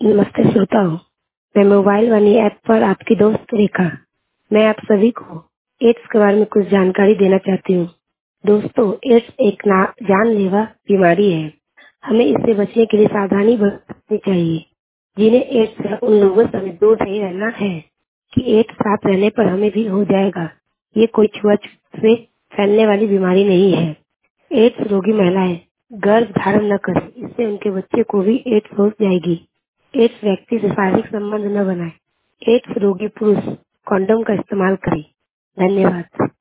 नमस्ते श्रोताओं। मैं मोबाइल वानी ऐप पर आपकी दोस्त रेखा। मैं आप सभी को एड्स के बारे में कुछ जानकारी देना चाहती हूँ। दोस्तों, एड्स एक जानलेवा बीमारी है। हमें इससे बचने के लिए सावधानी बरतनी चाहिए। जिन्हें एड्स है उन लोगों से हमें दूर नहीं रहना है कि एड्स साथ रहने पर हमें भी हो जाएगा। ये कोई छुआछूत से फैलने वाली बीमारी नहीं है। एड्स रोगी महिलाएं गर्भ धारण न करें, इससे उनके बच्चे को भी एड्स हो जाएगी। एड्स व्यक्ति से शारीरिक संबंध न बनाए। एड्स रोगी पुरुष कंडोम का इस्तेमाल करें। धन्यवाद।